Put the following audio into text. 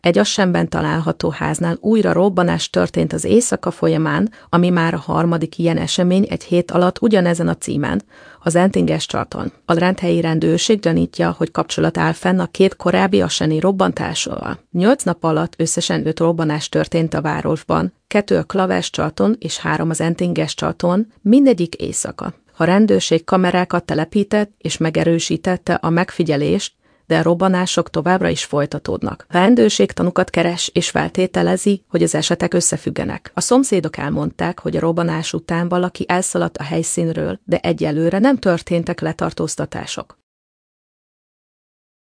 Egy Assenben található háznál újra robbanás történt az éjszaka folyamán, ami már a harmadik ilyen esemény egy hét alatt ugyanezen a címen, az Entinges-Charton. A rendhelyi rendőrség gyanítja, hogy kapcsolat áll fenn a két korábbi asseni robbantással. 8 nap alatt összesen 5 robbanás történt a városban, 2 a Clavers-Charton és 3 az Entinges-Charton, mindegyik éjszaka. A rendőrség kamerákat telepített és megerősítette a megfigyelést, de a robbanások továbbra is folytatódnak. A rendőrség tanúkat keres és feltételezi, hogy az esetek összefüggenek. A szomszédok elmondták, hogy a robbanás után valaki elszaladt a helyszínről, de egyelőre nem történtek letartóztatások.